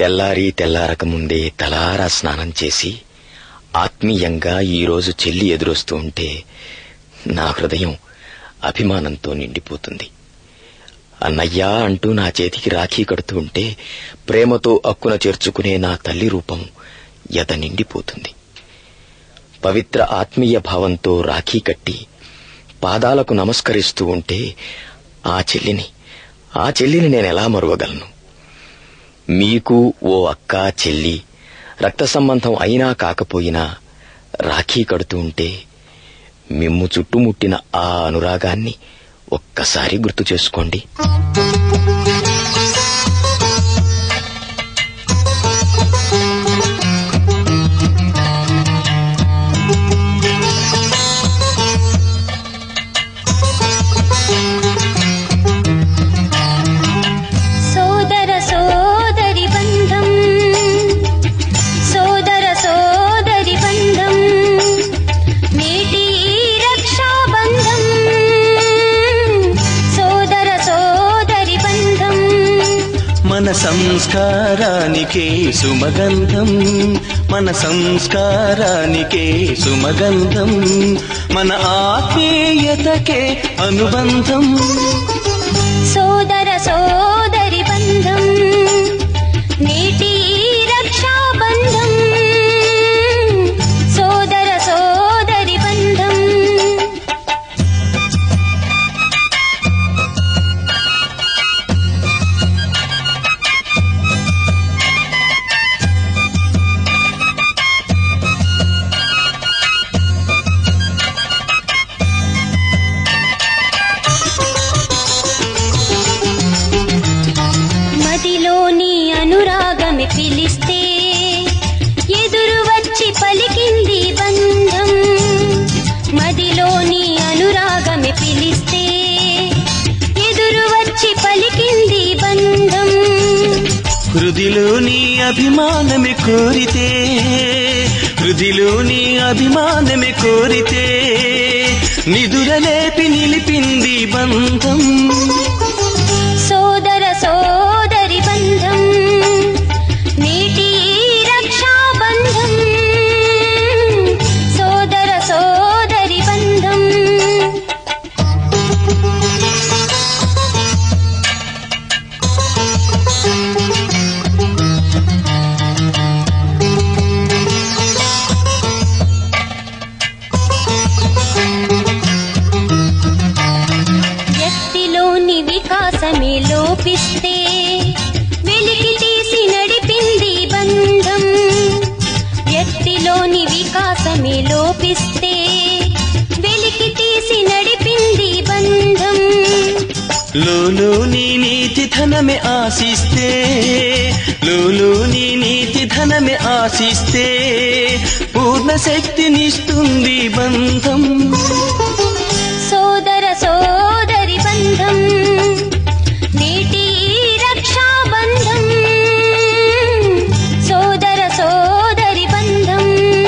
తెల్లారకముందే తలారా స్నానం చేసి ఆత్మీయంగా ఈరోజు చెల్లి ఎదురొస్తూ ఉంటే నా హృదయం అభిమానంతో నిండిపోతుంది. అన్నయ్యా అంటూ నా చేతికి రాఖీ కడుతూ ఉంటే ప్రేమతో అక్కున చేర్చుకునే నా తల్లి రూపం ఎద నిండిపోతుంది. పవిత్ర ఆత్మీయ భావంతో రాఖీ కట్టి పాదాలకు నమస్కరిస్తూ ఉంటే ఆ చెల్లిని నేనెలా మరువగలను? మీకు ఓ అక్క చెల్లి రక్త సంబంధం అయినా కాకపోయినా రాఖీ కడుతూ ఉంటే మిమ్ము చుట్టుముట్టిన ఆ అనురాగాన్ని ఒక్కసారి గుర్తు చేసుకోండి. మన సంస్కారానికే సుమగంధం, మన సంస్కారానికే సుమగంధం, మన ఆత్మీయతకే అనుబంధం. సోదర సోదరి బంధం నీటి రక్షా బంధం, సోదర సోదరి బంధం. మదిలోని అనురాగమే పిలిస్తే ఎదురు వచ్చి పలికింది బంధం, మదిలోని అనురాగమే పిలిస్తే ఎదురు వచ్చి పలికింది బంధం. హృదిలోని అభిమానమే కోరితే, హృదిలోని అభిమానమే కోరితే నిదురలేపి నిలిపింది బంధం. సోదర సోదరి బంధం నీటి రక్షా బంధం, సోదర సోదరి బంధం. వ్యక్తిలోని వికాసమే లోపిస్తే వెలికి తీసి నడిపింది బంధం, వ్యక్తిలోని వికాసమే లోపిస్తే వెలికి తీసి నడిపింది బంధం. లోలోని నీతి ధనమే ఆశిస్తే, లోలోని నీతి ధనమే ఆశిస్తే పూర్ణ శక్తినిస్తుంది బంధం. సోదర సోదరి బంధం నీటి రక్షా బంధం, సోదర సోదరి బంధం.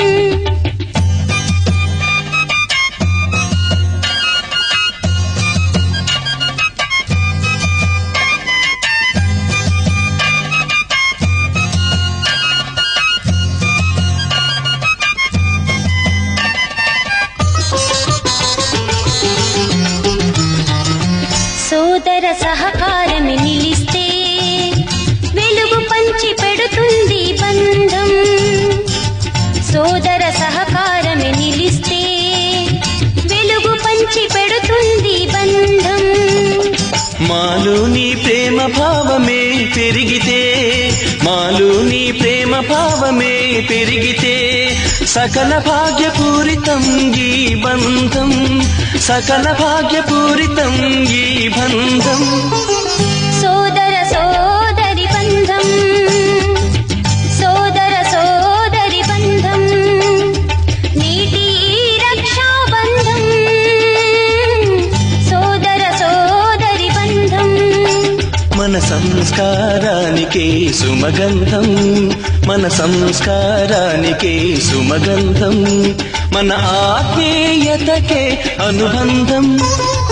సోదర సహకారమే నిలిస్తే వెలుగు పంచి పెడుతుంది బంధం, సోదర సహకారమే నిలిస్తే వెలుగు పంచి పెడుతుంది బంధం. మాలోని ప్రేమ భావమే పెరిగితే, మాలోని ప్రేమ భావమే పెరిగితే సకల భాగ్యపూరితం ఈ బంధం, సకల భాగ్యపూరితం ఈ బంధం. సోదర సోదరి బంధం, సోదర సోదరి బంధం నీటి రక్షా బంధం, సోదర సోదరి బంధం. మన సంస్కారానికే సుమగంధం, మన సంస్కారానికే సుమగంధం, మన ఆత్మీయతకే అనుబంధం.